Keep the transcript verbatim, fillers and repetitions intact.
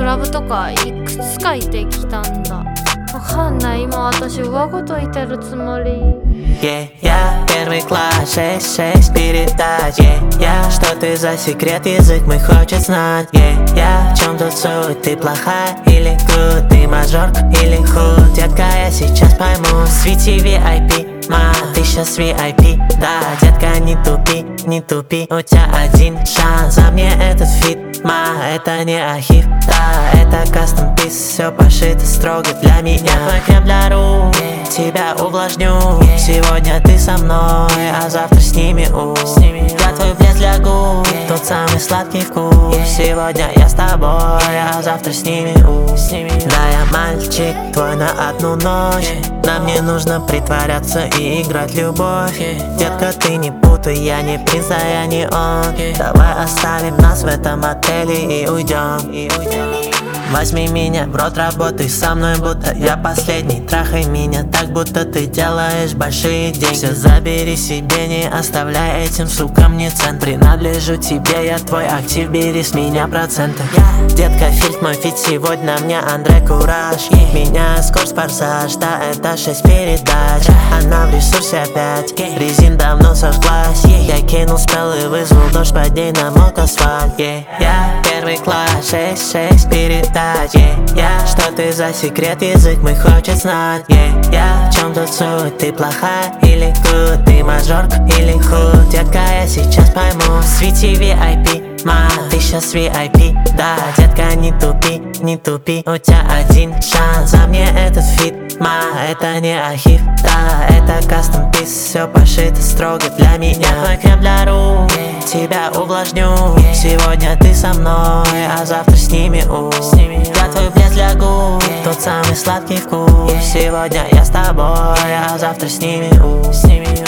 クラブとかいくつか行ってきたんだ。わかんない、今私上ごと言ってるつもり。 Yeah, yeah, первый класс, шесть, шесть передач. Yeah, yeah, что ты за секрет, язык мой хочет знать. Yeah, yeah, в чем тут суть, ты плохая или good? Ты мажорка или худ? Детка, я сейчас пойму. Свети ви ай пи, ма, ты сейчас ви ай пи. Да, детка, не тупи, не тупи. У тебя один шанс, а мне этот фит, ма, это не архив. Да, это кастом пис, все пошито строго для меня. Я твой крем для рук, тебя увлажню. Сегодня ты со мной, а завтра с ними, у Я твой блеск для губ, тот самый сладкий вкус. Сегодня я с тобой, а завтра с ними, у Да, я мальчик твой на одну ночь. Нам не нужно притворяться и играть любовь. Детка, ты не путай, я не принц, а я не он. Давай оставим нас в этом отеле и уйдем. Возьми меня в рот, работай со мной, будто я последний. Трахай меня так, будто ты делаешь большие деньги. Все забери себе, не оставляй этим сукам ни цент. Принадлежу тебе, я твой актив, бери с меня проценты. Детка, фильтр мой фит, сегодня мне Андре Кураж. Меня скорость форсаж, да, это шесть передач. Она в ресурсе опять, резин давно сожглась. Я кинул спел и вызвал дождь, под ней намок асфальт. Yeah, yeah, первый класс, шесть, шесть передач. Yeah, yeah, что ты за секрет, язык мой хочет знать. Yeah, yeah, в чем тут суть, ты плохая или good? Ты мажорка или худ? Детка, я сейчас пойму. Свети ви ай пи, ма, ты сейчас ви ай пи. Да, детка, не тупи, не тупи. У тебя один шанс, а мне этот фит, ма, это не архив. Да, это кастом пис, все пошито строго для меня. Твой крем для рук, тебя увлажню. Сегодня ты со мной, а завтра с ними, у Я твой блеск для губ, тот самый сладкий вкус. Сегодня я с тобой, а завтра с ними, у